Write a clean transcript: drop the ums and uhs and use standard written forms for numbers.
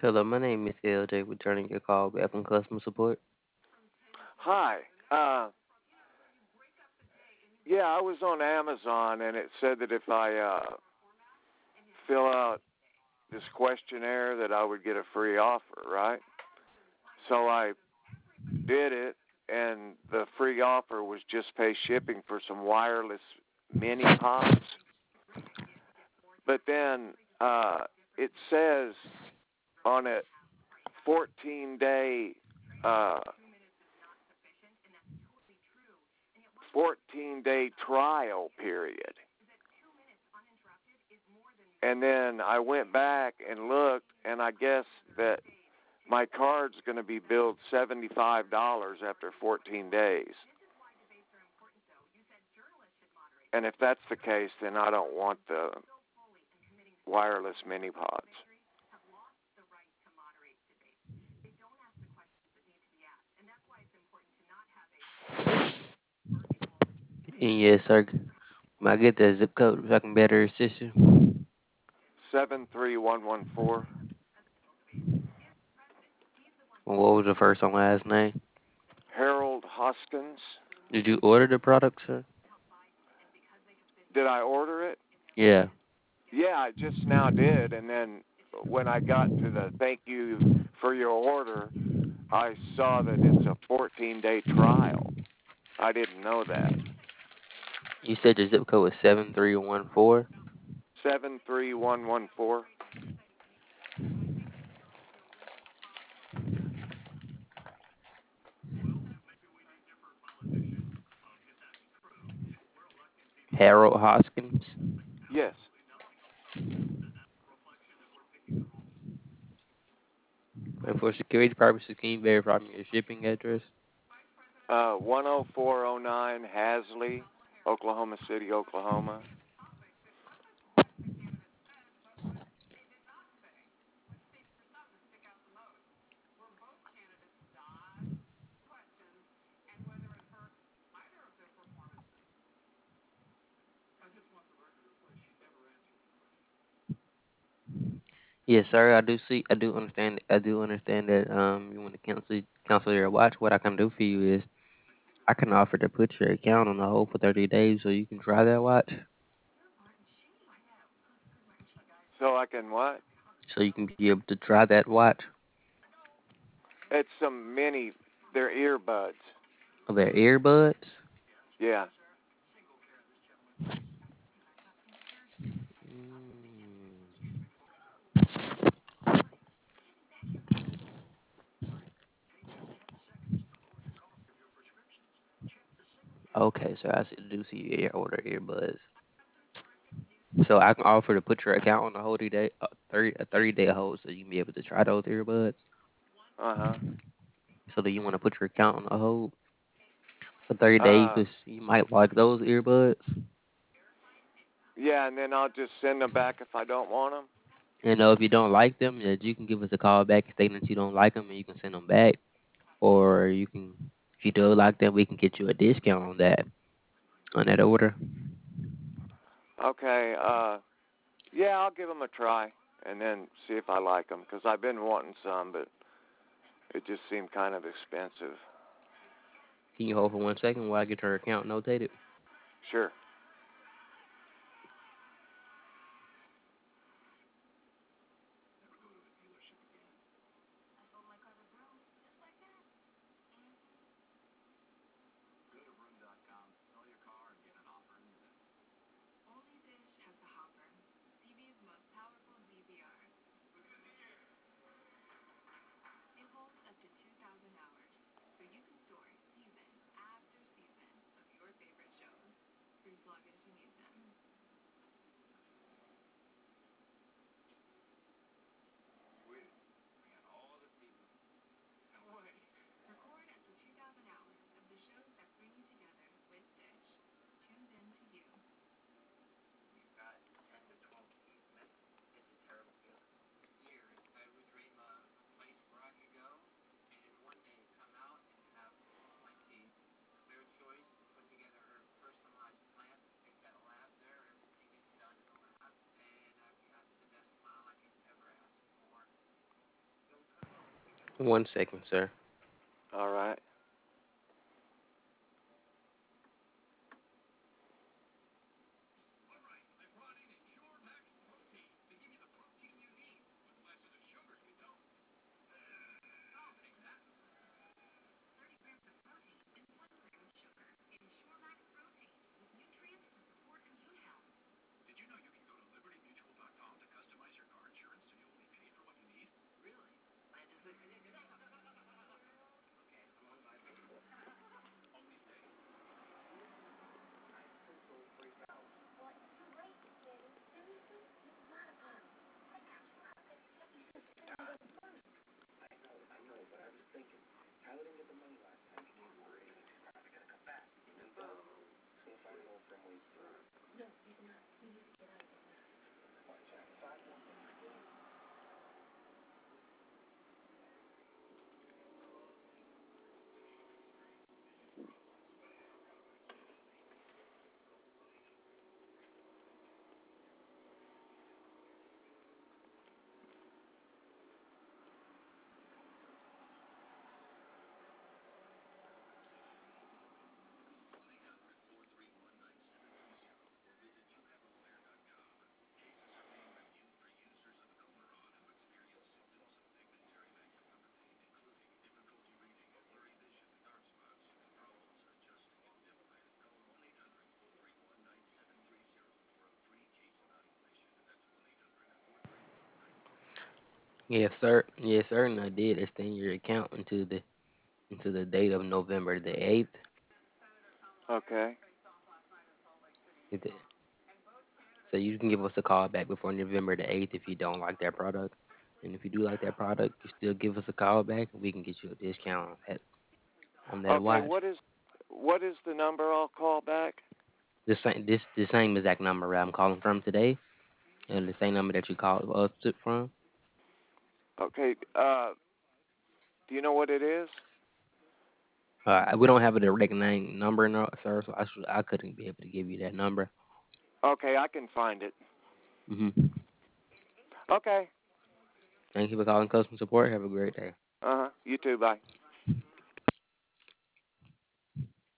Hello, my name is LJ, returning your call back from customer support. Hi. Uh, yeah, I was on Amazon and it said that if I fill out this questionnaire that I would get a free offer, right? So I did it and the free offer was just pay shipping for some wireless mini pods. But then it says on a 14-day uh 14-day trial period. And then I went back and looked, and I guess that my card's going to be billed $75 after 14 days. And if that's the case, then I don't want the wireless mini pods. And yes, sir, may I get that zip code so I can better assist you? 73114. And what was the first and last name? Harold Hoskins. Did you order the product, sir? Did I order it? Yeah. Yeah, I just now did. And then when I got to the thank you for your order, I saw that it's a 14-day trial. I didn't know that. You said your zip code was 7314? 73114. Harold Hoskins? Yes. And for security purposes, can you verify me your shipping address? 10409 Hasley, Oklahoma City, Oklahoma. Yes, sir. I do understand that you want to cancel your watch. What I can do for you is I can offer to put your account on the hold for 30 days so you can try that watch. So I can what? So you can be able to try that watch. It's some they're earbuds. Of their earbuds. Yeah. Mm. Okay, so do see your order earbuds. So I can offer to put your account on a hold day, a 30-day hold, so you can be able to try those earbuds. Uh-huh. So do you want to put your account on a hold for 30 days Uh because you might like those earbuds? yeah, and then I'll just send them back if I don't want them. And if you don't like them, that you can give us a call back stating that you don't like them, and you can send them back. Or you can, if you do like them, we can get you a discount on that order. Okay. Yeah, I'll give them a try and then see if I like them because I've been wanting some, but it just seemed kind of expensive. Can you hold for 1 second while I get your account notated? Sure. One second, sir. All right. Yes, sir. Yes, sir. And I did extend your account into the date of November the 8th. Okay. So you can give us a call back before November the 8th if you don't like that product. And if you do like that product, you still give us a call back and we can get you a discount on that Okay. watch. What is the number I'll call back? The same exact number where I'm calling from today, and the same number that you called us from. Okay. Do you know what it is? We don't have a direct name number, no, sir, so I couldn't be able to give you that number. Okay, I can find it. hmm Okay. Thank you for calling customer support. Have a great day. Uh huh. You too. Bye.